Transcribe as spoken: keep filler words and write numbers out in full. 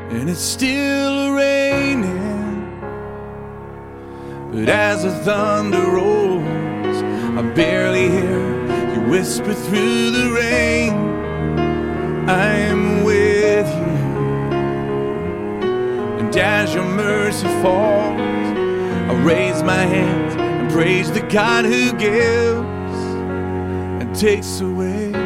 and it's still raining. But as the thunder rolls, I barely hear you whisper through the rain, I am with you. And as your mercy falls, I raise my hands and praise the God who gives and takes away.